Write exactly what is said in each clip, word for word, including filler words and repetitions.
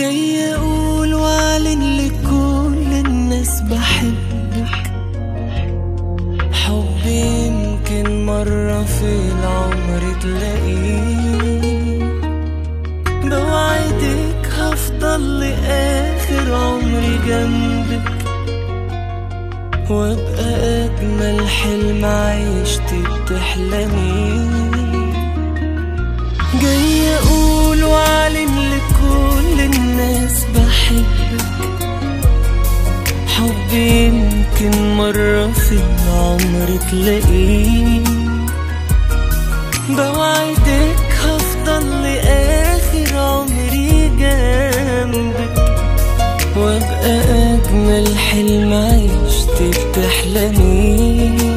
جاي اقول واعلن لكل الناس بحبك، حب يمكن مرة في العمر تلاقيه، بوعدك هفضل لآخر عمري جنبك، وابقى اجمل حلم عيشتي بتحلميه. جاي اقول واعلن لكل الناس بحبك، حب يمكن مرة في العمر تلاقيه، بوعدك هفضل لآخر عمري جنبك، وابقى اجمل حلم عيشتي بتحلميه.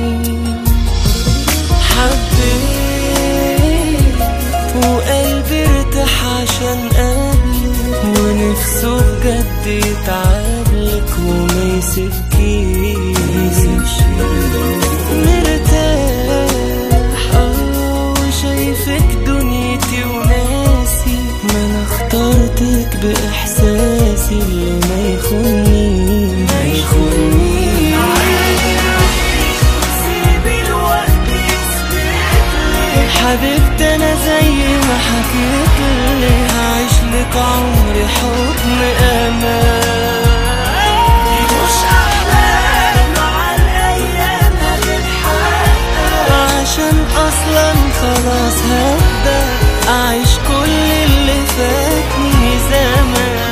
وقلبي ارتاح عشان قبلك، ونفسه بجد يتعبلك وما يسكيش. مرتاح اه وشايفك دنيتي وناسي، ما انا اخترتك باحساسي اللي ما يخونيش ما يخونيش. حبيبتي انا زي ما حكيتلي، هعيش لك عمري حضن امان، مش احلام مع الايام هتتحقق، عشان اصلا خلاص هبدأ اعيش كل اللي فاتني زمان.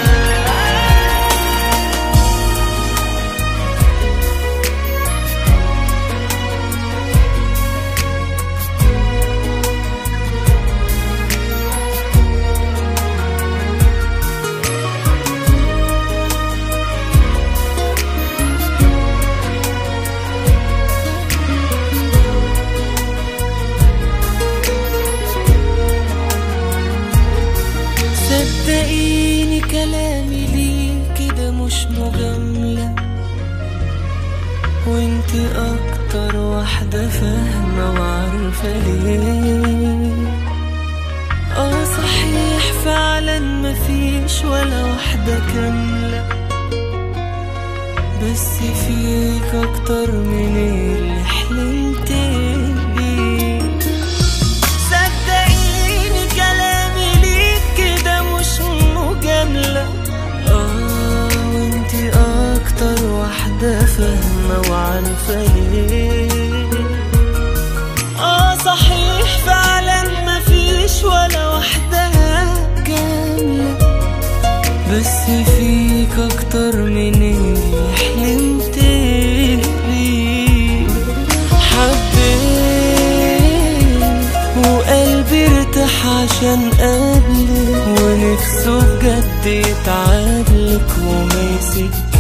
صدقيني كلامي ليكي ده مش مجاملة، وانتي اكتر واحدة فاهمة وعارفة ليه. اه صحيح فعلا مفيش ولا واحدة كاملة، بس فيك اكتر من اللي حلمت بيه. صدقيني كلامي ليك ده مش مجاملة، اه وانتي اكتر واحدة فاهمة وعارفة ليه. اه صحيح فعلا مفيش ولا واحدة كاملة، بس فيك اكتر من اللي حلمت بيه. حبيت وقلبي ارتاح عشان قبلك، ونفسه بجد يتعبلك وما يسيبك.